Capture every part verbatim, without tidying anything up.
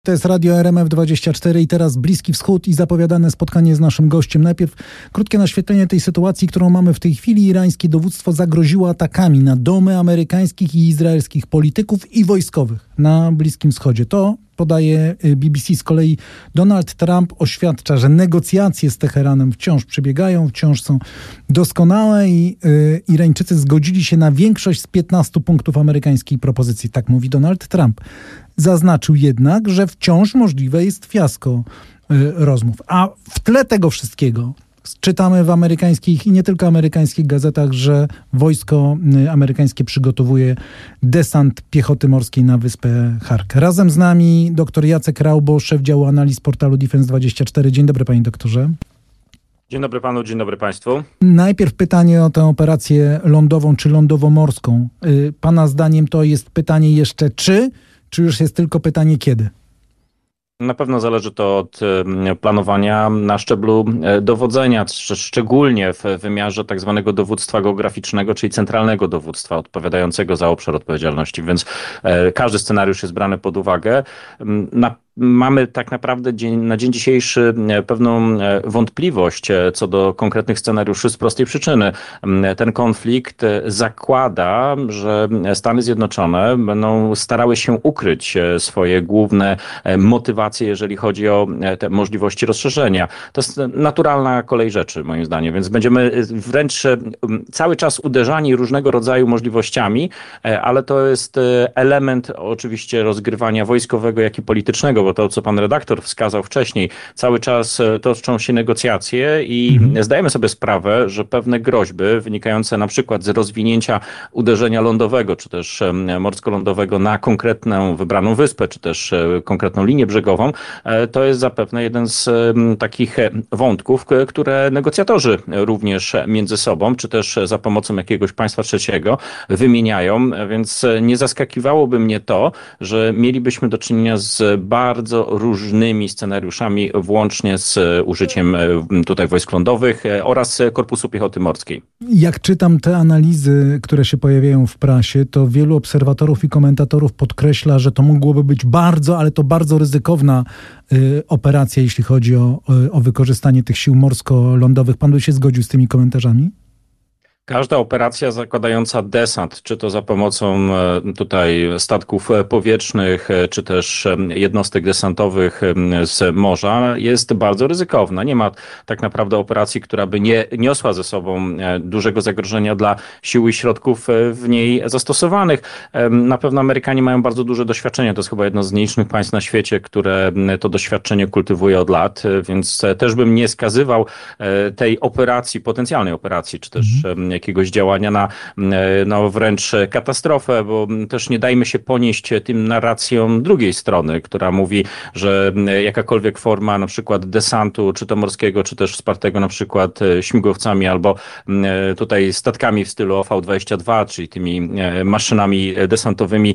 To jest Radio R M F dwadzieścia cztery i teraz Bliski Wschód i zapowiadane spotkanie z naszym gościem. Najpierw krótkie naświetlenie tej sytuacji, którą mamy w tej chwili. Irańskie dowództwo zagroziło atakami na domy amerykańskich i izraelskich polityków i wojskowych na Bliskim Wschodzie. To podaje B B C. Z kolei Donald Trump oświadcza, że negocjacje z Teheranem wciąż przebiegają, wciąż są doskonałe i y, Irańczycy zgodzili się na większość z piętnastu punktów amerykańskiej propozycji. Tak mówi Donald Trump. Zaznaczył jednak, że wciąż możliwe jest fiasko y, rozmów. A w tle tego wszystkiego czytamy w amerykańskich i nie tylko amerykańskich gazetach, że wojsko amerykańskie przygotowuje desant piechoty morskiej na wyspę Hark. Razem z nami dr Jacek Raubo, szef działu analiz portalu Defense dwadzieścia cztery. Dzień dobry, panie doktorze. Dzień dobry panu, dzień dobry państwu. Najpierw pytanie o tę operację lądową czy lądowo-morską. Pana zdaniem to jest pytanie jeszcze czy, czy już jest tylko pytanie kiedy? Na pewno zależy to od planowania na szczeblu dowodzenia, szczególnie w wymiarze tak zwanego dowództwa geograficznego, czyli centralnego dowództwa odpowiadającego za obszar odpowiedzialności, więc każdy scenariusz jest brany pod uwagę. Na Mamy tak naprawdę dzień, na dzień dzisiejszy pewną wątpliwość co do konkretnych scenariuszy z prostej przyczyny. Ten konflikt zakłada, że Stany Zjednoczone będą starały się ukryć swoje główne motywacje, jeżeli chodzi o te możliwości rozszerzenia. To jest naturalna kolej rzeczy, moim zdaniem, więc będziemy wręcz cały czas uderzani różnego rodzaju możliwościami, ale to jest element oczywiście rozgrywania wojskowego, jak i politycznego, bo to, co pan redaktor wskazał wcześniej, cały czas toczą się negocjacje i mhm. zdajemy sobie sprawę, że pewne groźby wynikające na przykład z rozwinięcia uderzenia lądowego, czy też morsko-lądowego na konkretną wybraną wyspę, czy też konkretną linię brzegową, to jest zapewne jeden z takich wątków, które negocjatorzy również między sobą, czy też za pomocą jakiegoś państwa trzeciego wymieniają, więc nie zaskakiwałoby mnie to, że mielibyśmy do czynienia z bardzo bardzo różnymi scenariuszami, włącznie z użyciem tutaj wojsk lądowych oraz Korpusu Piechoty Morskiej. Jak czytam te analizy, które się pojawiają w prasie, to wielu obserwatorów i komentatorów podkreśla, że to mogłoby być bardzo, ale to bardzo ryzykowna y, operacja, jeśli chodzi o, o wykorzystanie tych sił morsko-lądowych. Pan by się zgodził z tymi komentarzami? Każda operacja zakładająca desant, czy to za pomocą tutaj statków powietrznych, czy też jednostek desantowych z morza, jest bardzo ryzykowna. Nie ma tak naprawdę operacji, która by nie niosła ze sobą dużego zagrożenia dla sił i środków w niej zastosowanych. Na pewno Amerykanie mają bardzo duże doświadczenie. To jest chyba jedno z nielicznych państw na świecie, które to doświadczenie kultywuje od lat, więc też bym nie skazywał tej operacji, potencjalnej operacji, czy też mhm. jakiegoś działania na no, wręcz katastrofę, bo też nie dajmy się ponieść tym narracjom drugiej strony, która mówi, że jakakolwiek forma na przykład desantu, czy to morskiego, czy też wspartego na przykład śmigłowcami albo tutaj statkami w stylu O V dwadzieścia dwa, czyli tymi maszynami desantowymi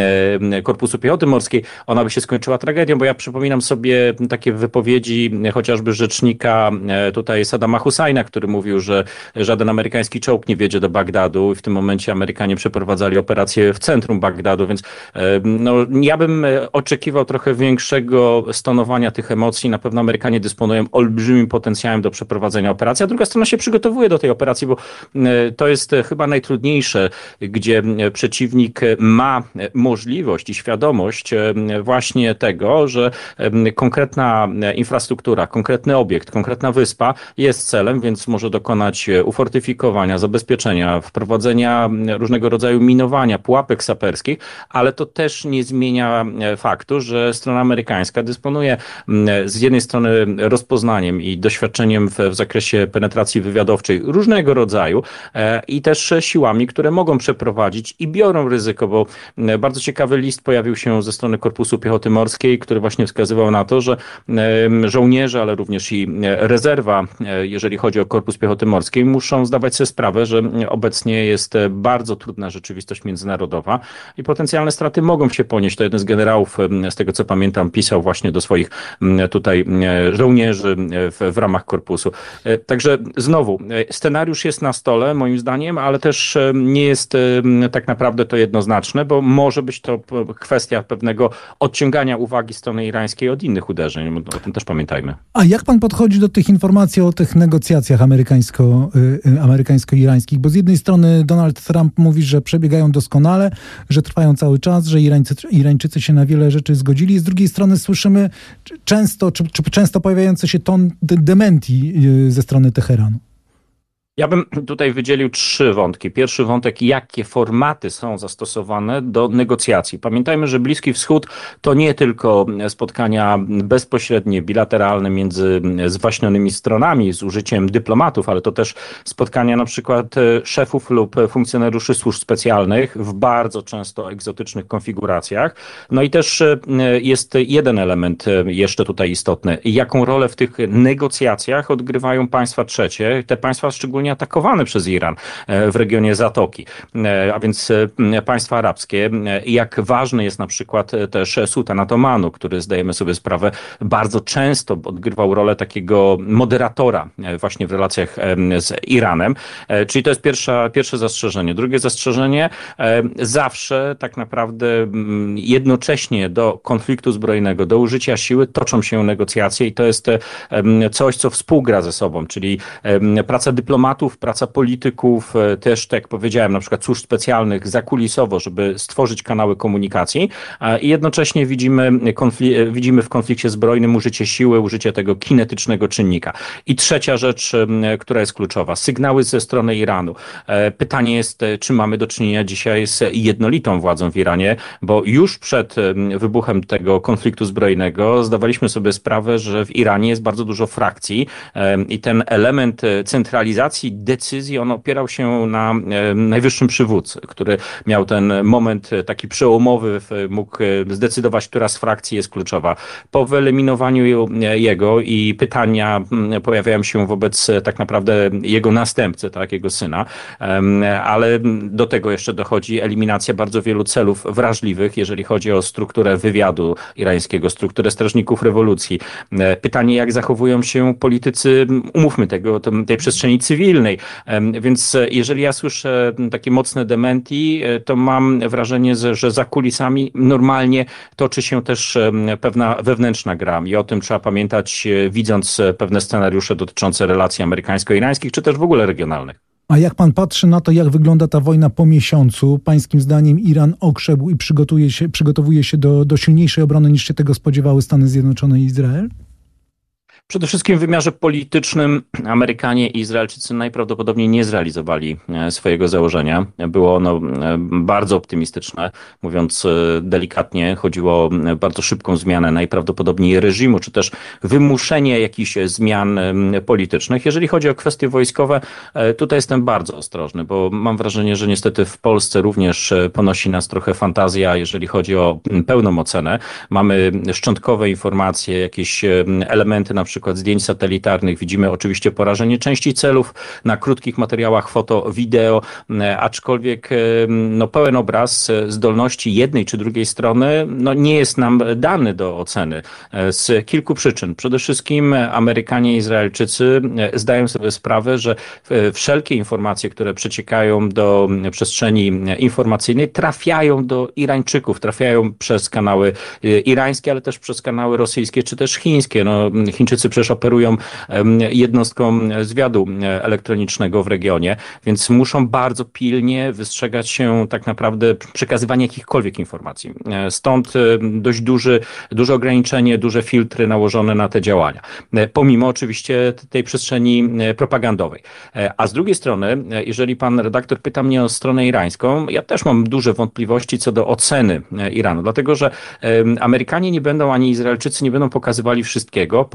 Korpusu Piechoty Morskiej, ona by się skończyła tragedią, bo ja przypominam sobie takie wypowiedzi chociażby rzecznika tutaj Saddama Husajna, który mówił, że żaden amerykański czołg nie wiedzie do Bagdadu i w tym momencie Amerykanie przeprowadzali operację w centrum Bagdadu, więc no, ja bym oczekiwał trochę większego stonowania tych emocji. Na pewno Amerykanie dysponują olbrzymim potencjałem do przeprowadzenia operacji, a druga strona się przygotowuje do tej operacji, bo to jest chyba najtrudniejsze, gdzie przeciwnik ma możliwość i świadomość właśnie tego, że konkretna infrastruktura, konkretny obiekt, konkretna wyspa jest celem, więc może dokonać ufortyfikowania, zabezpieczenia, wprowadzenia różnego rodzaju minowania, pułapek saperskich, ale to też nie zmienia faktu, że strona amerykańska dysponuje z jednej strony rozpoznaniem i doświadczeniem w, w zakresie penetracji wywiadowczej różnego rodzaju i też siłami, które mogą przeprowadzić i biorą ryzyko, bo bardzo ciekawy list pojawił się ze strony Korpusu Piechoty Morskiej, który właśnie wskazywał na to, że żołnierze, ale również i rezerwa, jeżeli chodzi o Korpus Piechoty Morskiej, muszą zdawać sobie sprawę sprawę, że obecnie jest bardzo trudna rzeczywistość międzynarodowa i potencjalne straty mogą się ponieść. To jeden z generałów, z tego co pamiętam, pisał właśnie do swoich tutaj żołnierzy w, w ramach korpusu. Także znowu, scenariusz jest na stole moim zdaniem, ale też nie jest tak naprawdę to jednoznaczne, bo może być to kwestia pewnego odciągania uwagi strony irańskiej od innych uderzeń. O tym też pamiętajmy. A jak pan podchodzi do tych informacji o tych negocjacjach amerykańsko, amerykańsko-irańskich? Bo z jednej strony Donald Trump mówi, że przebiegają doskonale, że trwają cały czas, że Irańcy, Irańczycy się na wiele rzeczy zgodzili. Z drugiej strony słyszymy często, czy, czy często pojawiający się ton dementi ze strony Teheranu. Ja bym tutaj wydzielił trzy wątki. Pierwszy wątek, jakie formaty są zastosowane do negocjacji. Pamiętajmy, że Bliski Wschód to nie tylko spotkania bezpośrednie, bilateralne między zwaśnionymi stronami z użyciem dyplomatów, ale to też spotkania na przykład szefów lub funkcjonariuszy służb specjalnych w bardzo często egzotycznych konfiguracjach. No i też jest jeden element jeszcze tutaj istotny. Jaką rolę w tych negocjacjach odgrywają państwa trzecie, te państwa szczególnie atakowane przez Iran w regionie Zatoki, a więc państwa arabskie. Jak ważny jest na przykład też sułtanat Omanu, który zdajemy sobie sprawę bardzo często odgrywał rolę takiego moderatora właśnie w relacjach z Iranem. Czyli to jest pierwsza, pierwsze zastrzeżenie. Drugie zastrzeżenie, zawsze tak naprawdę jednocześnie do konfliktu zbrojnego, do użycia siły toczą się negocjacje i to jest coś, co współgra ze sobą, czyli praca dyplomatów, praca polityków, też tak jak powiedziałem, na przykład służb specjalnych zakulisowo, żeby stworzyć kanały komunikacji i jednocześnie widzimy, konflik- widzimy w konflikcie zbrojnym użycie siły, użycie tego kinetycznego czynnika. I trzecia rzecz, która jest kluczowa, sygnały ze strony Iranu. Pytanie jest, czy mamy do czynienia dzisiaj z jednolitą władzą w Iranie, bo już przed wybuchem tego konfliktu zbrojnego zdawaliśmy sobie sprawę, że w Iranie jest bardzo dużo frakcji i ten element centralizacji decyzji, on opierał się na najwyższym przywódcy, który miał ten moment taki przełomowy, mógł zdecydować, która z frakcji jest kluczowa. Po wyeliminowaniu jego i pytania pojawiają się wobec tak naprawdę jego następcy, tak, jego syna, ale do tego jeszcze dochodzi eliminacja bardzo wielu celów wrażliwych, jeżeli chodzi o strukturę wywiadu irańskiego, strukturę strażników rewolucji. Pytanie, jak zachowują się politycy, umówmy tego, tej przestrzeni cywilnej. Więc jeżeli ja słyszę takie mocne dementi, to mam wrażenie, że za kulisami normalnie toczy się też pewna wewnętrzna gra i o tym trzeba pamiętać, widząc pewne scenariusze dotyczące relacji amerykańsko-irańskich, czy też w ogóle regionalnych. A jak pan patrzy na to, jak wygląda ta wojna po miesiącu, pańskim zdaniem Iran okrzepł i przygotuje się, przygotowuje się do, do silniejszej obrony niż się tego spodziewały Stany Zjednoczone i Izrael? Przede wszystkim w wymiarze politycznym Amerykanie i Izraelczycy najprawdopodobniej nie zrealizowali swojego założenia. Było ono bardzo optymistyczne, mówiąc delikatnie. Chodziło o bardzo szybką zmianę najprawdopodobniej reżimu, czy też wymuszenie jakichś zmian politycznych. Jeżeli chodzi o kwestie wojskowe, tutaj jestem bardzo ostrożny, bo mam wrażenie, że niestety w Polsce również ponosi nas trochę fantazja, jeżeli chodzi o pełną ocenę. Mamy szczątkowe informacje, jakieś elementy na przykład przykład zdjęć satelitarnych. Widzimy oczywiście porażenie części celów na krótkich materiałach foto, wideo, aczkolwiek no, pełen obraz zdolności jednej czy drugiej strony no, nie jest nam dany do oceny z kilku przyczyn. Przede wszystkim Amerykanie i Izraelczycy zdają sobie sprawę, że wszelkie informacje, które przeciekają do przestrzeni informacyjnej, trafiają do Irańczyków, trafiają przez kanały irańskie, ale też przez kanały rosyjskie czy też chińskie. No, Chińczycy przecież operują jednostką zwiadu elektronicznego w regionie, więc muszą bardzo pilnie wystrzegać się tak naprawdę przekazywania jakichkolwiek informacji. Stąd dość duży, duże ograniczenie, duże filtry nałożone na te działania. Pomimo oczywiście tej przestrzeni propagandowej. A z drugiej strony, jeżeli pan redaktor pyta mnie o stronę irańską, ja też mam duże wątpliwości co do oceny Iranu, dlatego że Amerykanie nie będą, ani Izraelczycy nie będą pokazywali wszystkiego po to, aby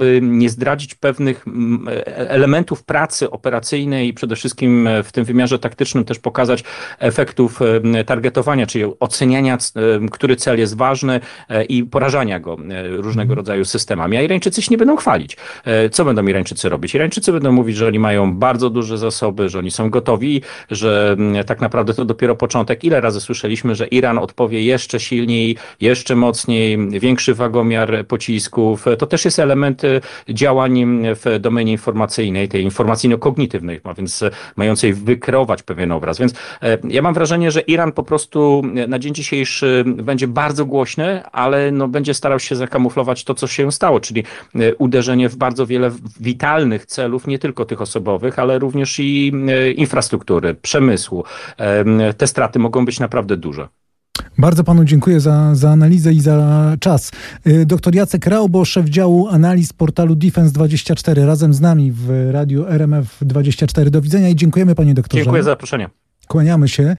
aby nie zdradzić pewnych elementów pracy operacyjnej i przede wszystkim w tym wymiarze taktycznym też pokazać efektów targetowania, czyli oceniania, który cel jest ważny i porażania go różnego rodzaju systemami. A Irańczycy się nie będą chwalić. Co będą Irańczycy robić? Irańczycy będą mówić, że oni mają bardzo duże zasoby, że oni są gotowi, że tak naprawdę to dopiero początek. Ile razy słyszeliśmy, że Iran odpowie jeszcze silniej, jeszcze mocniej, większy wagomiar pocisków. To też jest element działań w domenie informacyjnej, tej informacyjno-kognitywnej, a więc mającej wykreować pewien obraz. Więc ja mam wrażenie, że Iran po prostu na dzień dzisiejszy będzie bardzo głośny, ale no będzie starał się zakamuflować to, co się stało, czyli uderzenie w bardzo wiele witalnych celów, nie tylko tych osobowych, ale również i infrastruktury, przemysłu. Te straty mogą być naprawdę duże. Bardzo panu dziękuję za, za analizę i za czas. Doktor Jacek Raubo, szef działu analiz portalu Defense dwadzieścia cztery, razem z nami w radiu R M F dwadzieścia cztery. Do widzenia i dziękujemy, panie doktorze. Dziękuję za zaproszenie. Kłaniamy się.